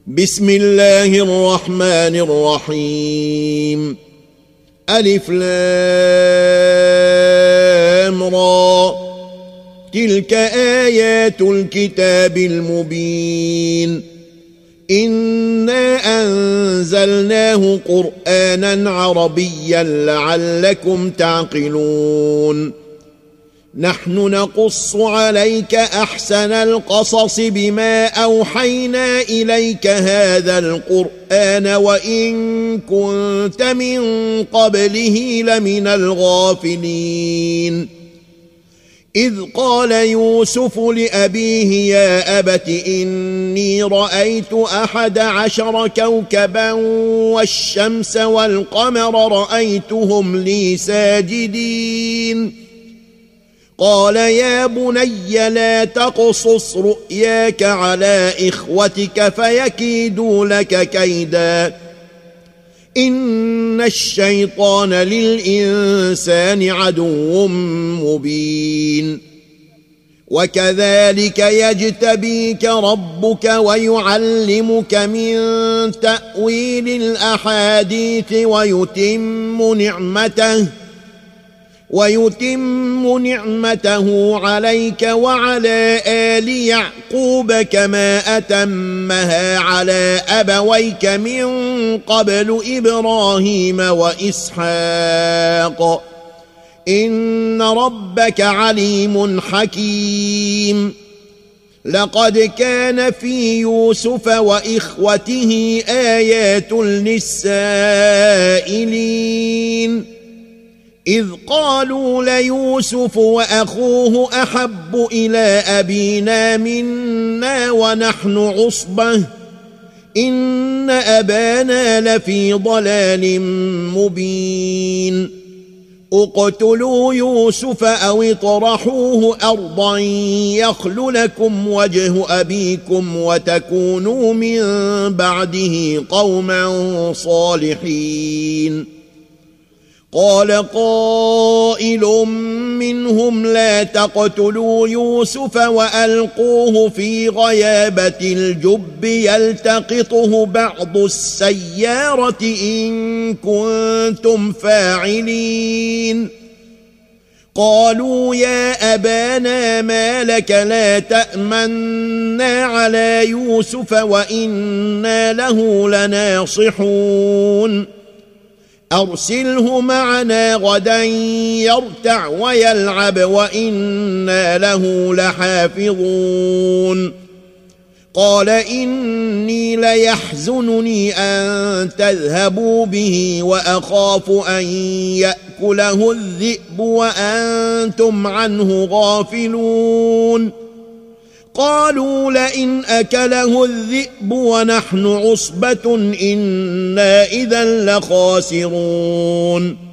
بسم الله الرحمن الرحيم. ألف لام را، تلك آيات الكتاب المبين. إنا أنزلناه قرآنا عربيا لعلكم تعقلون. نحن نقص عليك أحسن القصص بما أوحينا إليك هذا القرآن وإن كنت من قبله لمن الغافلين. إذ قال يوسف لأبيه يا أبت إني رأيت 11 كوكبا والشمس والقمر رأيتهم لي ساجدين. قال يا بني لا تقصص رؤياك على إخوتك فيكيدوا لك كيدا، إن الشيطان للإنسان عدو مبين. وكذلك يجتبيك ربك ويعلمك من تأويل الأحاديث ويتم نعمته عليك وعلى آل يعقوب كما أتمها على أبويك من قبل إبراهيم وإسحاق، إن ربك عليم حكيم. لقد كان في يوسف وإخوته آيات للسائلين، إذ قالوا ليوسف وأخوه أحب إلى أبينا منا ونحن عصبة إن أبانا لفي ضلال مبين. اقتلوا يوسف أو اطرحوه أرضا يخل لكم وجه أبيكم وتكونوا من بعده قوما صالحين. قال قائل منهم لا تقتلوا يوسف وألقوه في غيابة الجب يلتقطه بعض السيارة إن كنتم فاعلين. قالوا يا أبانا ما لك لا تأمنا على يوسف وإنا له لناصحون. أرسله معنا غدا يرتع ويلعب وإنا له لحافظون. قال إني ليحزنني أن تذهبوا به وأخاف أن يأكله الذئب وأنتم عنه غافلون. قالوا لئن أكله الذئب ونحن عصبة إنا إذا لخاسرون.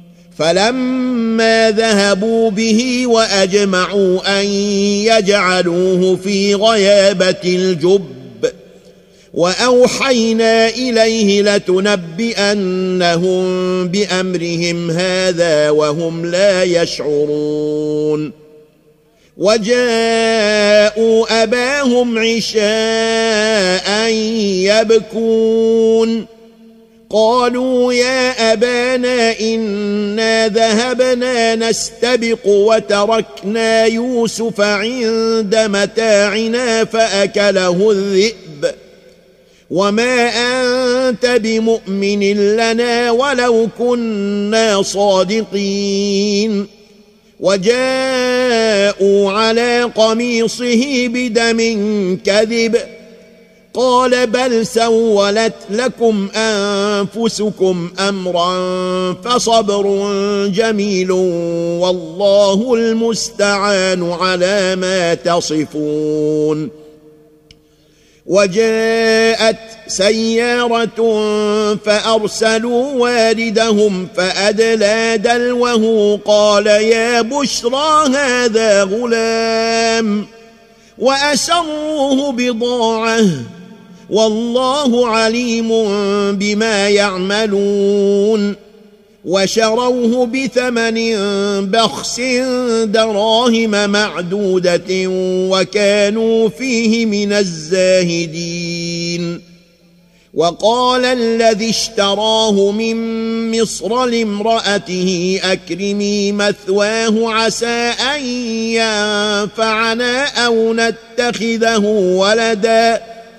فلما ذهبوا به وأجمعوا أن يجعلوه في غيابة الجب وأوحينا إليه لتنبئنهم بأمرهم هذا وهم لا يشعرون. وجاءوا أباهم عشاء يبكون. قالوا يا أبانا إنا ذهبنا نستبق وتركنا يوسف عند متاعنا فأكله الذئب وما أنت بمؤمن لنا ولو كنا صادقين. وجاءوا على قميصه بدم كذب. قال بل سولت لكم أنفسكم أمرا فصبر جميل والله المستعان على ما تصفون. وجاءت سيارة فأرسلوا واردهم فأدلى دلوه قال يا بشرى هذا غلام وأسروه بضاعة والله عليم بما يعملون. وشروه بثمن بخس دراهم معدودة وكانوا فيه من الزاهدين. وقال الذي اشتراه من مصر لامرأته أكرمي مثواه عسى أن ينفعنا أو نتخذه ولدا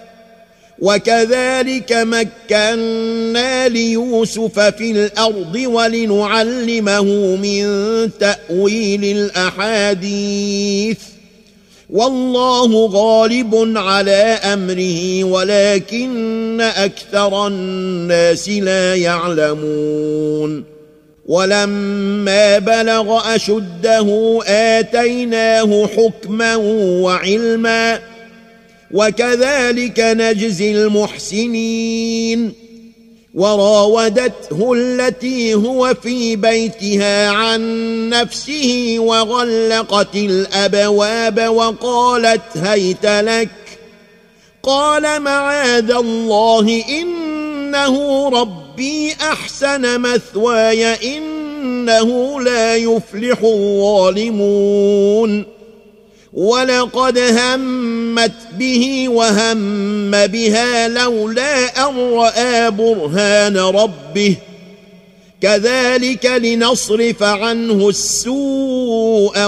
وكذلك مكنا ليوسف في الأرض ولنعلمه من تأويل الأحاديث والله غالب على أمره ولكن أكثر الناس لا يعلمون ولما بلغ أشده آتيناه حكما وعلما وكذلك نجزي المحسنين وراودته التي هو في بيتها عن نفسه وغلقت الأبواب وقالت هيت لك قال معاذ الله إنه ربي أحسن مثواي إنه لا يفلح الظالمون ولقد همت به وهم بها لولا أن رأى برهان ربه كذلك لنصرف عنه السوء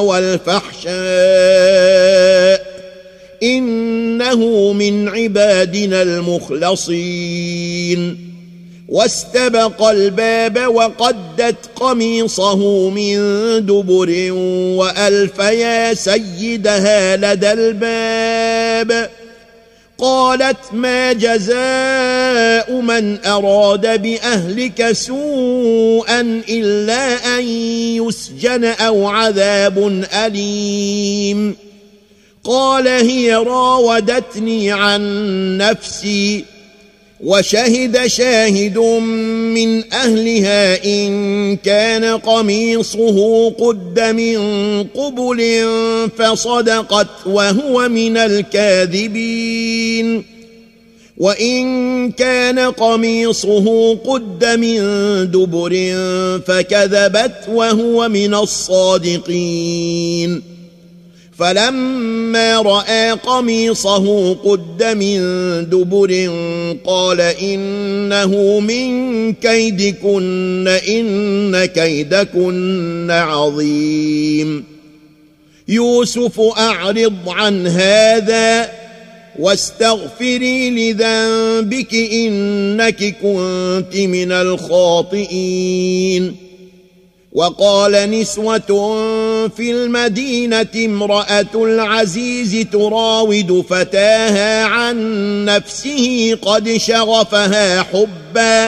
والفحشاء إنه من عبادنا المخلصين واستبق الباب وقدت قميصه من دبر وألف يا سيدها لدى الباب قالت ما جزاء من أراد بأهلك سوءا إلا أن يسجن أو عذاب أليم قال هي راودتني عن نفسي وشهد شاهد من أهلها إن كان قميصه قد من قبل فصدقت وهو من الكاذبين وإن كان قميصه قد من دبر فكذبت وهو من الصادقين فلما رأى قميصه قد من دبر قال إنه من كيدكن إن كيدكن عظيم يوسف أعرض عن هذا واستغفري لذنبك إنك كنت من الخاطئين وقال نسوة في المدينة امرأة العزيز تراود فتاها عن نفسه قد شغفها حبا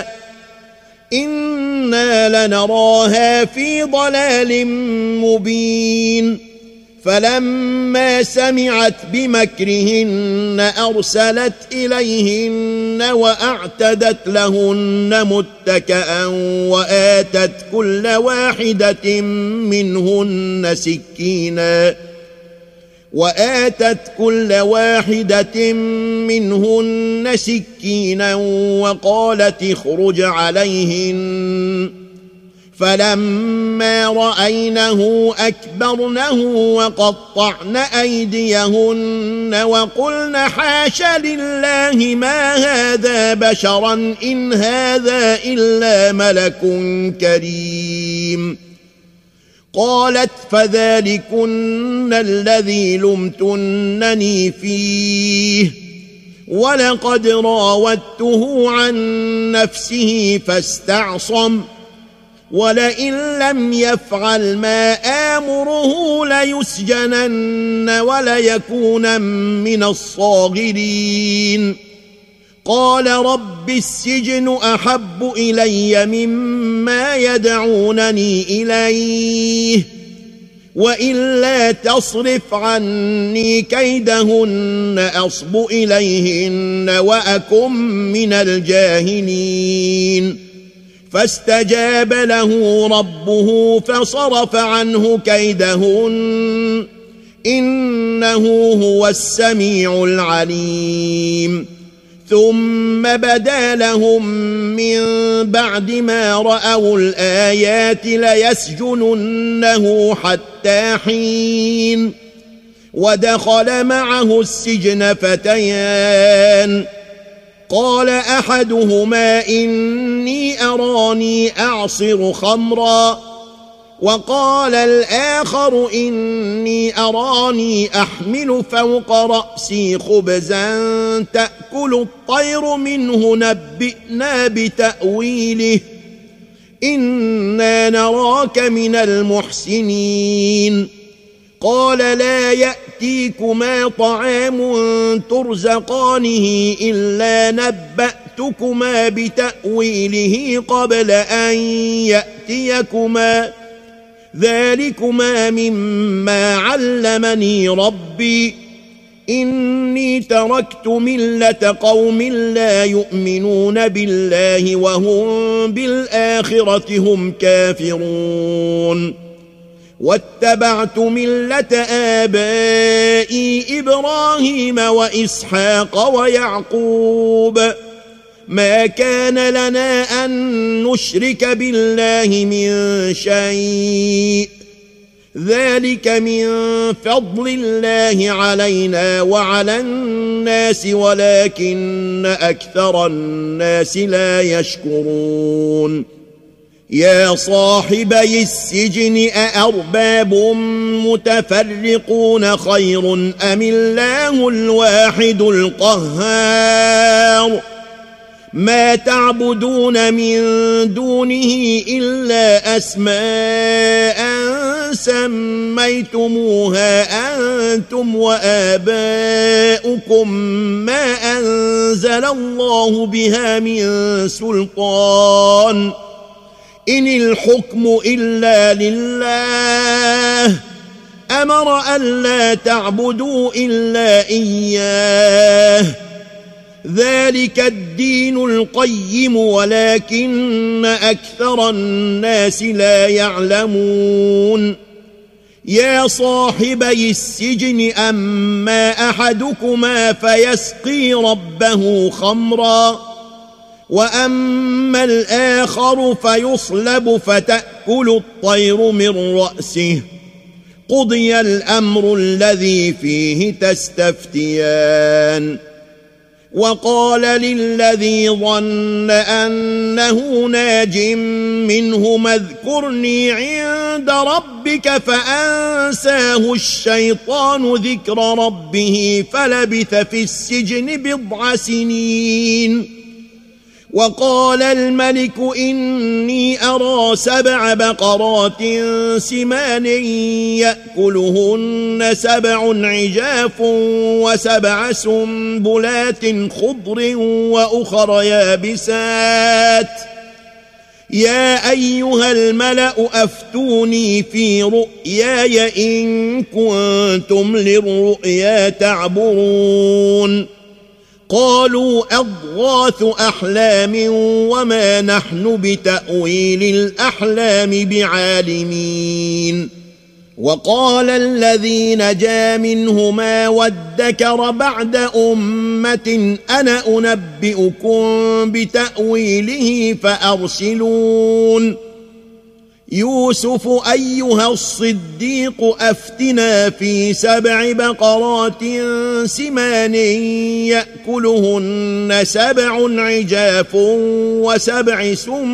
إنا لنراها في ضلال مبين فلما سمعت بمكرهن أرسلت إليهن وأعتدت لهن متكئا وآتت كل واحدة منهن سكينا وقالت اخرج عليهن فلما رأينه أكبرنه وقطعن أيديهن وقلن حاش لله ما هذا بشرا إن هذا إلا ملك كريم قالت فذلكن الذي لمتنني فيه ولقد راودته عن نفسه فاستعصم ولئن لم يفعل ما آمره ليسجنن وليكون من الصاغرين قال رب السجن أحب إلي مما يدعونني إليه وإلا تصرف عني كيدهن أصب إليهن وأكن من الجاهلين فاستجاب له ربه فصرف عنه كيدهن إنه هو السميع العليم ثم بدا لهم من بعد ما رأوا الآيات ليسجننه حتى حين ودخل معه السجن فتيان قال أحدهما إني أراني أعصر خمرا وقال الآخر إني أراني أحمل فوق رأسي خبزا تأكل الطير منه نبئنا بتأويله إنا نراك من المحسنين قال لا يأتيكما طعام ترزقانه إلا نبأتكما بتأويله قبل أن يأتيكما ذلكما مما علمني ربي إني تركت ملة قوم لا يؤمنون بالله وهم بالآخرة هم كافرون واتبعت ملة آبائي إبراهيم وإسحاق ويعقوب ما كان لنا أن نشرك بالله من شيء ذلك من فضل الله علينا وعلى الناس ولكن أكثر الناس لا يشكرون يا صاحبي السجن أأرباب متفرقون خير أم الله الواحد القهار ما تعبدون من دونه إلا أسماء سميتموها أنتم وآباؤكم ما أنزل الله بها من سلطان إن الحكم إلا لله أمر ألا تعبدوا إلا إياه ذلك الدين القيم ولكن أكثر الناس لا يعلمون يا صاحبي السجن أما أحدكما فيسقي ربه خمرا وأما الآخر فيصلب فتأكل الطير من رأسه قضي الأمر الذي فيه تستفتيان وقال للذي ظن أنه ناج منهما اذكرني عند ربك فأنساه الشيطان ذكر ربه فلبث في السجن 10 سنين وقال الملك إني أرى 7 بقرات سمان يأكلهن 7 عجاف و7 سنبلات خضر وأخر يابسات يا أيها الملأ أفتوني في رؤياي إن كنتم للرؤيا تعبرون قالوا أضغاث أحلام وما نحن بتأويل الأحلام بعالمين وقال الذي نجا منهما وادكر بعد أمة أنا أنبئكم بتأويله فأرسلون يوسف أيها الصديق أفتنا في 7 بقرات سمان يأكلهن 7 عجاف و7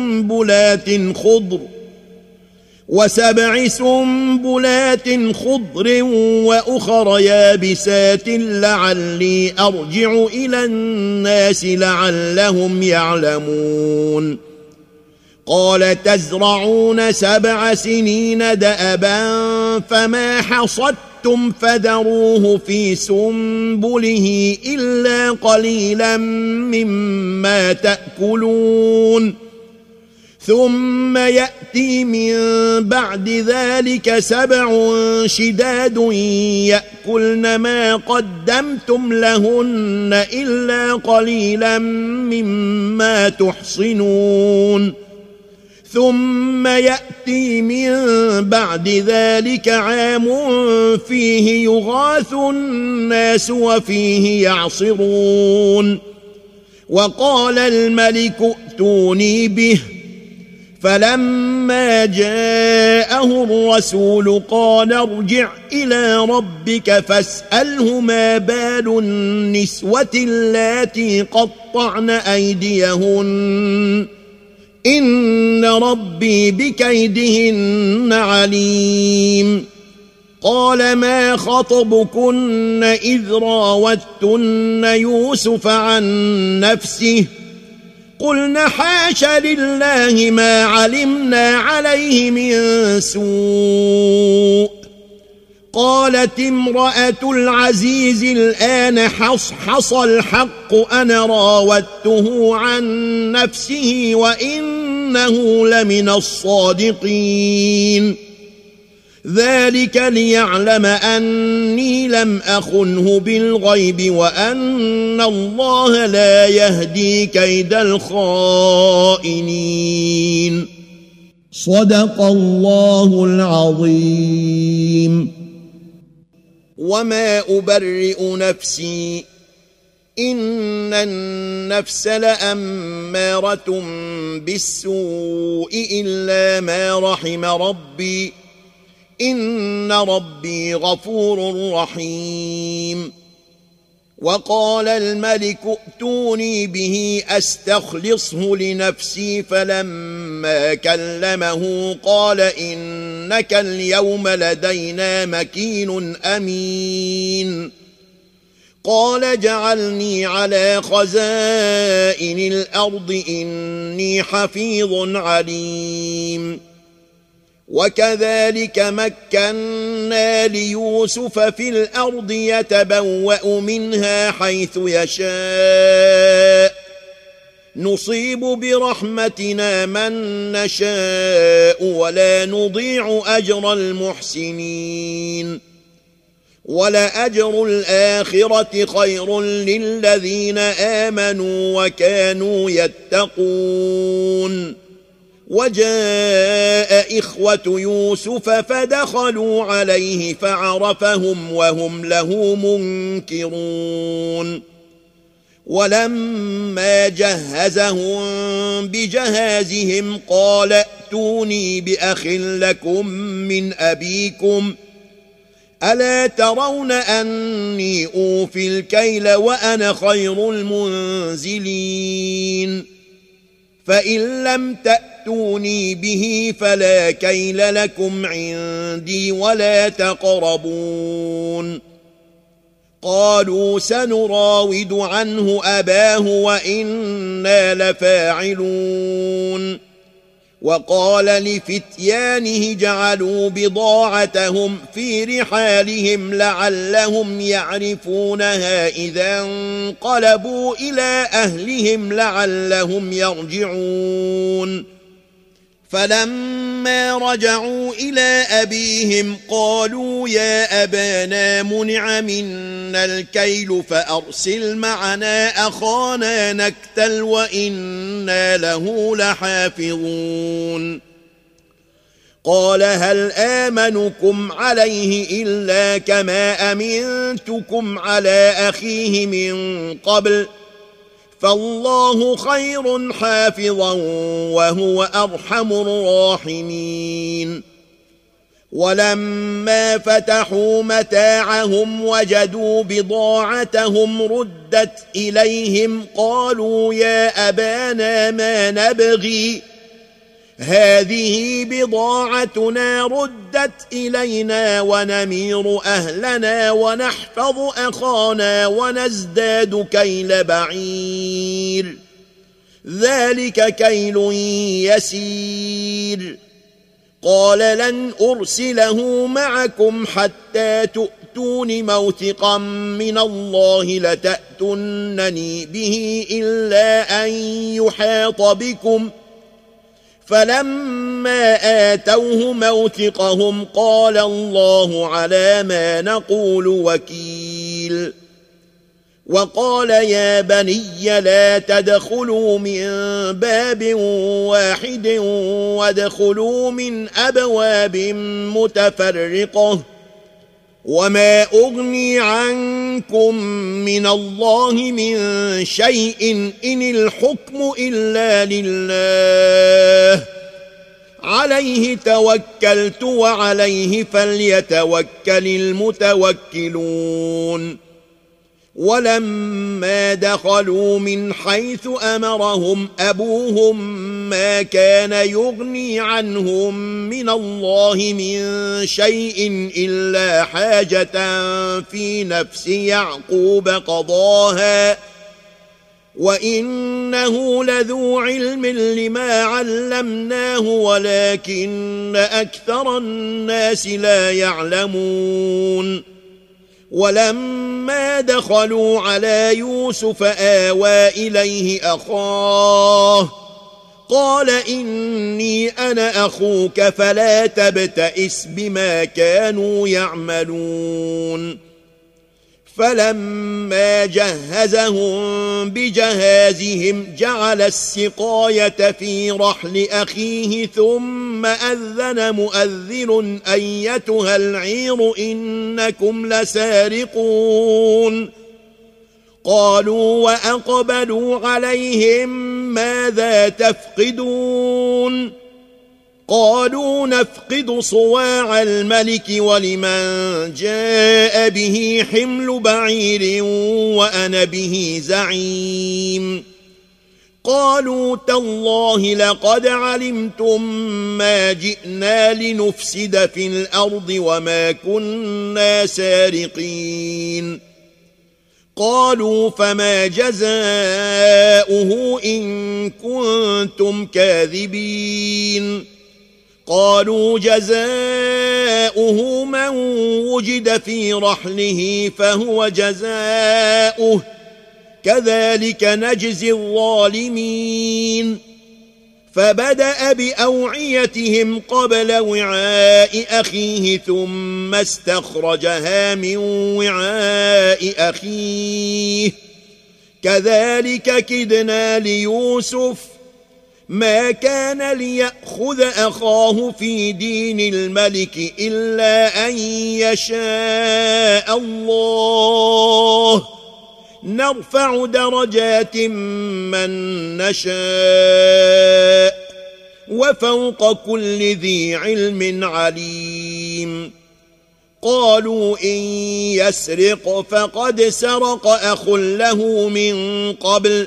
سنبلات خضر وأخر يابسات لعلي أرجع إلى الناس لعلهم يعلمون قال تزرعون 7 سنين دأبا فما حصدتم فذروه في سنبله إلا قليلا مما تأكلون ثم يأتي من بعد ذلك 7 شداد يأكلن ما قدمتم لهن إلا قليلا مما تحصنون ثم يأتي من بعد ذلك عام فيه يغاث الناس وفيه يعصرون وقال الملك ائتوني به فلما جاءه جاءه الرسول قال ارجع إلى ربك فاسأله ما بال النسوة اللاتي قطعن أيديهن إن ربي بكيدهن عليم. قال ما خطبكن إذ راوتن يوسف عن نفسه قلن حاش لله ما علمنا عليه من سوء. قالت امرأة العزيز الآن حصحص الحق أنا راودته عن نفسه وإنه لمن الصادقين. ذلك ليعلم أني لم أخنه بالغيب وأن الله لا يهدي كيد الخائنين. صدق الله العظيم. وما أبرئ نفسي إن النفس لأمارة بالسوء إلا ما رحم ربي إن ربي غفور رحيم. وقال الملك ائتوني به أستخلصه لنفسي فلما كلمه قال إنك اليوم لدينا مكين أمين. قال جعلني على خزائن الأرض إني حفيظ عليم. وكذلك مكنا ليوسف في الأرض يتبوأ منها حيث يشاء نصيب برحمتنا من نشاء ولا نضيع أجر المحسنين. ولأجر الآخرة خير للذين آمنوا وكانوا يتقون. وجاء إخوة يوسف فدخلوا عليه فعرفهم وهم له منكرون. ولما جهزهم بجهازهم قال ائتوني بأخ لكم من أبيكم ألا ترون أني أوفي الكيل وأنا خير المنزلين. فإن لم تأتوني به فلا كيل لكم عندي ولا تقربون. قالوا سنراود عنه أباه وإنا لفاعلون. وقال لفتيانه جعلوا بضاعتهم في رحالهم لعلهم يعرفونها إذا انقلبوا إلى أهلهم لعلهم يرجعون. فلما رجعوا إلى أبيهم قالوا يا أبانا منع منا الكيل فأرسل معنا أخانا نكتل وإنا له لحافظون. قال هل آمنكم عليه إلا كما أمنتكم على أخيه من قبل فالله خير حافظا وهو أرحم الراحمين. ولما فتحوا متاعهم وجدوا بضاعتهم ردت إليهم قالوا يا أبانا ما نبغي هذه بضاعتنا ردت إلينا ونمير أهلنا ونحفظ أخانا ونزداد كيل بعير ذلك كيل يسير. قال لن أرسله معكم حتى تؤتون موثقا من الله لتأتونني به إلا أن يحاط بكم. فلما آتوه موثقهم قال الله على ما نقول وكيل. وقال يا بني لا تدخلوا من باب واحد وادخلوا من أبواب متفرقة وما أغني عنكم من الله من شيء إن الحكم إلا لله عليه توكلت وعليه فليتوكل المتوكلون. ولما دخلوا من حيث أمرهم أبوهم ما كان يغني عنهم من الله من شيء إلا حاجة في نفس يعقوب قضاها، وإنه لذو علم لما علمناه ولكن أكثر الناس لا يعلمون. ولما دخلوا على يوسف آوى إليه أخاه قال إني أنا أخوك فلا تبتئس بما كانوا يعملون. فلما جهزهم بجهازهم جعل السقاية في رحل أخيه ثم أذن مؤذن أيتها العير إنكم لسارقون. قالوا وأقبلوا عليهم ماذا تفقدون؟ قالوا نفقد صواع الملك ولمن جاء به حمل بعير وأنا به زعيم. قالوا تالله لقد علمتم ما جئنا لنفسد في الأرض وما كنا سارقين. قالوا فما جزاؤه إن كنتم كاذبين؟ قالوا جزاؤه من وجد في رحله فهو جزاؤه كذلك نجزي الظالمين. فبدأ بأوعيتهم قبل وعاء أخيه ثم استخرجها من وعاء أخيه كذلك كدنا ليوسف ما كان ليأخذ أخاه في دين الملك إلا أن يشاء الله نرفع درجات من نشاء وفوق كل ذي علم عليم. قالوا إن يسرق فقد سرق أخ له من قبل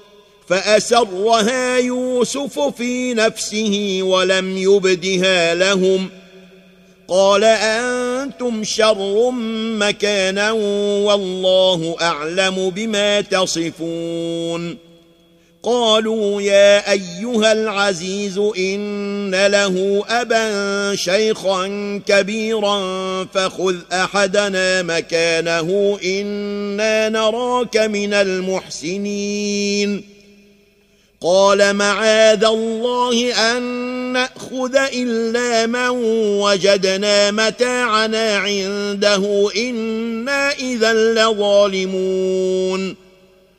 فأسرها يوسف في نفسه ولم يبدها لهم. قال أنتم شر مكانا والله أعلم بما تصفون. قالوا يا أيها العزيز إن له أبا شيخا كبيرا فخذ أحدنا مكانه إنا نراك من المحسنين. قال معاذ الله أن نأخذ إلا من وجدنا متاعنا عنده إنا إذا لظالمون.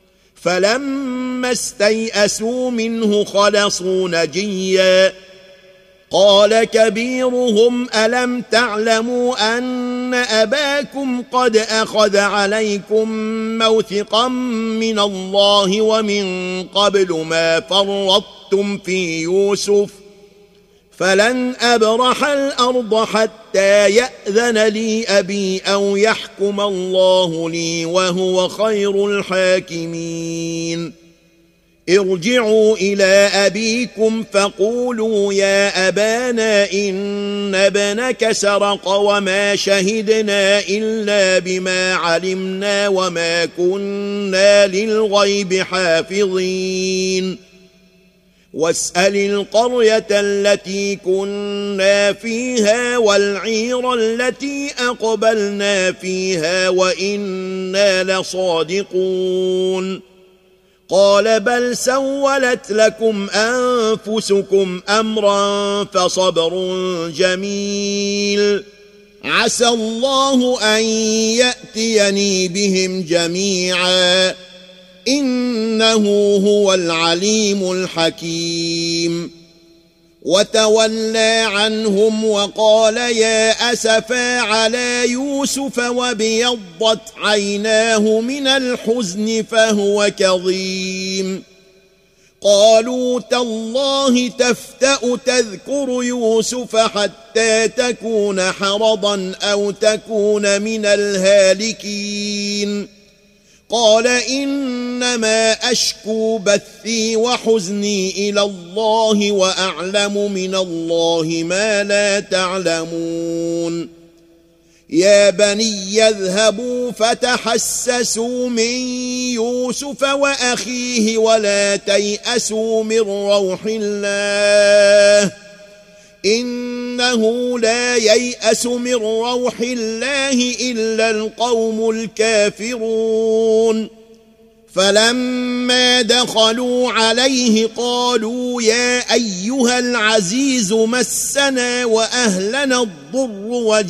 فلما استيئسوا منه خلصوا نجيا. قال كبيرهم ألم تعلموا أن أباكم قد أخذ عليكم موثقا من الله ومن قبل ما فرطتم في يوسف فلن أبرح الأرض حتى يأذن لي أبي أو يحكم الله لي وهو خير الحاكمين. ارجعوا إلى أبيكم فقولوا يا أبانا إن ابنك سرق وما شهدنا إلا بما علمنا وما كنا للغيب حافظين. واسأل القرية التي كنا فيها والعير التي أقبلنا فيها وإنا لصادقون. قال بل سولت لكم أنفسكم أمرا فصبر جميل عسى الله أن يأتيني بهم جميعا إنه هو العليم الحكيم. وتولى عنهم وقال يا أسفا على يوسف وابيضت عيناه من الحزن فهو كظيم. قالوا تالله تفتأ تذكر يوسف حتى تكون حرضا أو تكون من الهالكين قال إنما أشكو بثي وحزني إلى الله وأعلم من الله ما لا تعلمون يا بني يذهبوا فتحسسوا من يوسف وأخيه ولا تيأسوا من روح الله إنه لا ييأس من روح الله إلا القوم الكافرون فلما دخلوا عليه قالوا يا أيها العزيز مسنا وأهلنا الضر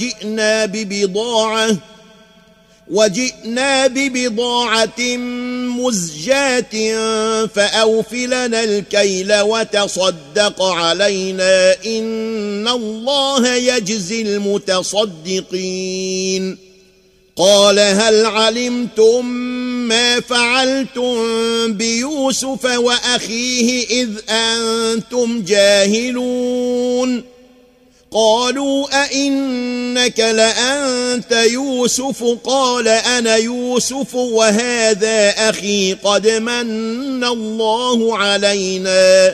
وجئنا ببضاعة مزجاة فأوف لنا الكيل وتصدق علينا إن الله يجزي المتصدقين قال هل علمتم ما فعلتم بيوسف وأخيه إذ أنتم جاهلون قالوا أئنك لأنت يوسف قال أنا يوسف وهذا أخي قد من الله علينا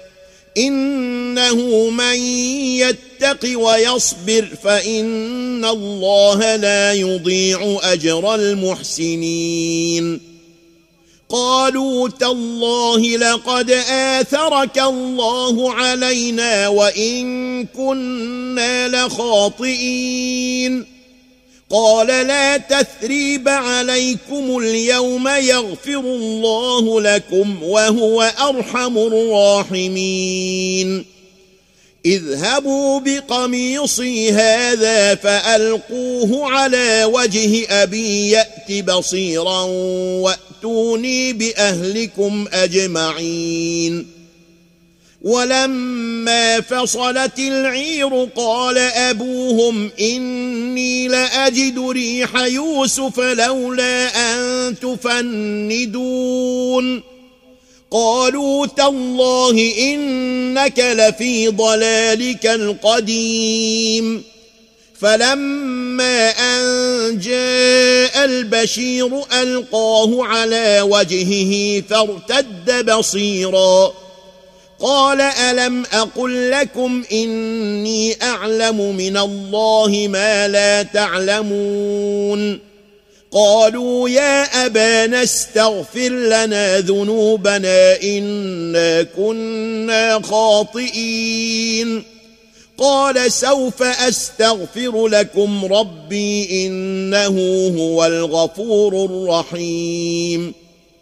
إنه من يتق ويصبر فإن الله لا يضيع أجر المحسنين قالوا تالله لقد آثرك الله علينا وإن كنا لخاطئين قال لا تثريب عليكم اليوم يغفر الله لكم وهو أرحم الراحمين اذهبوا بقميصي هذا فألقوه على وجه أبي يأت بصيرا وأتوني بأهلكم أجمعين ولما فصلت العير قال أبوهم إني لأجد ريح يوسف لولا أن تفندون قالوا تالله إنك لفي ضلالك القديم فلما أن جاء البشير ألقاه على وجهه فارتد بصيرا قال ألم أقل لكم إني أعلم من الله ما لا تعلمون قالوا يا أبانا استغفر لنا ذنوبنا إنا كنا خاطئين قال سوف أستغفر لكم ربي إنه هو الغفور الرحيم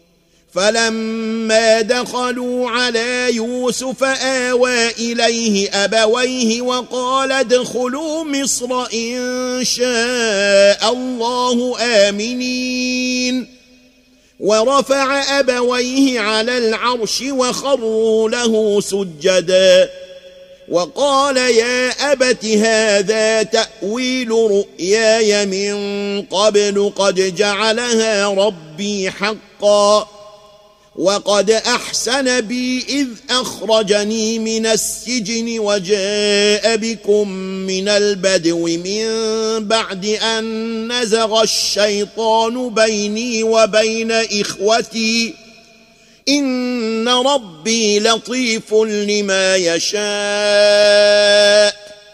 فلما دخلوا على يوسف آوى إليه أبويه وقال ادخلوا مصر إن شاء الله آمنين ورفع أبويه على العرش وخروا له سجدا وقال يا أبت هذا تأويل رؤياي من قبل قد جعلها ربي حقا وقد أحسن بي إذ أخرجني من السجن وجاء بكم من البدو من بعد أن نزغ الشيطان بيني وبين إخوتي إن ربي لطيف لما يشاء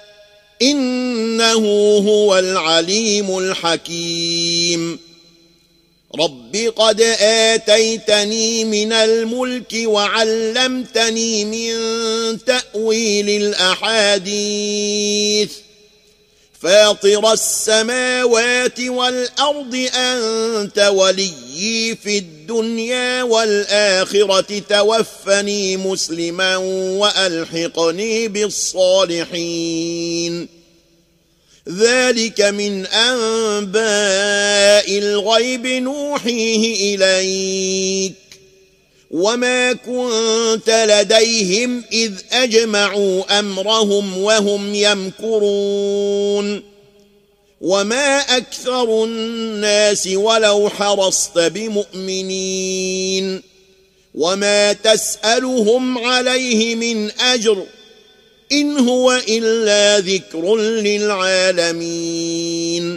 إنه هو العليم الحكيم رب قد آتيتني من الملك وعلمتني من تأويل الأحاديث فاطر السماوات والأرض أنت وليي في الدنيا والآخرة توفني مسلما وألحقني بالصالحين ذلك من أنباء الغيب نوحيه إليك وما كنت لديهم إذ أجمعوا أمرهم وهم يمكرون وما أكثر الناس ولو حرصت بمؤمنين وما تسألهم عليه من أجر إن هو إلا ذكر للعالمين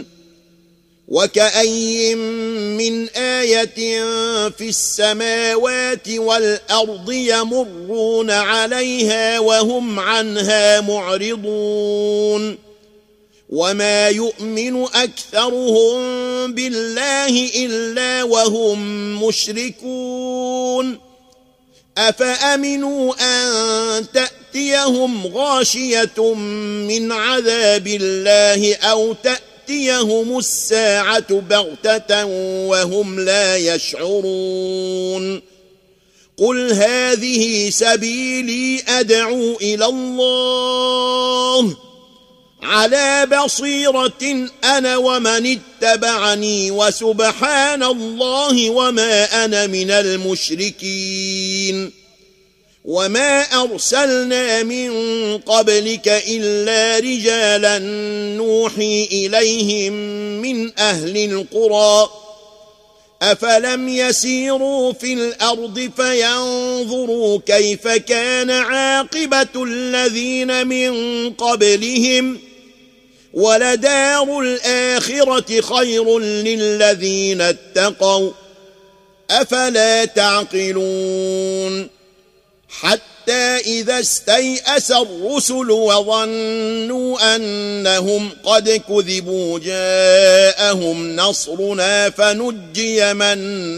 وكأي من آية في السماوات والأرض يمرون عليها وهم عنها معرضون وما يؤمن أكثرهم بالله إلا وهم مشركون أفأمنوا أن تأتيهم غاشية من عذاب الله أو تأتيهم الساعة بغتة وهم لا يشعرون قل هذه سبيلي أدعو إلى الله على بصيرة أنا ومن اتبعني وسبحان الله وما أنا من المشركين وما أرسلنا من قبلك إلا رجالا نوحي إليهم من أهل القرى أفلم يسيروا في الأرض فينظروا كيف كان عاقبة الذين من قبلهم ولدار الآخرة خير للذين اتقوا أفلا تعقلون حتى إذا استيأس الرسل وظنوا أنهم قد كذبوا جاءهم نصرنا فنجي من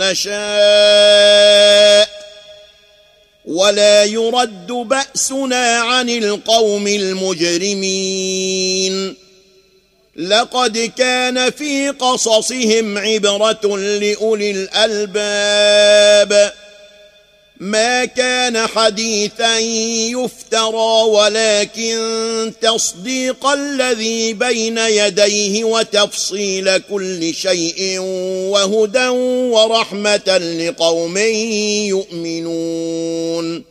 نشاء ولا يرد بأسنا عن القوم المجرمين لقد كان في قصصهم عبرة لأولي الألباب ما كان حديثا يفترى ولكن تصديق الذي بين يديه وتفصيل كل شيء وهدى ورحمة لقوم يؤمنون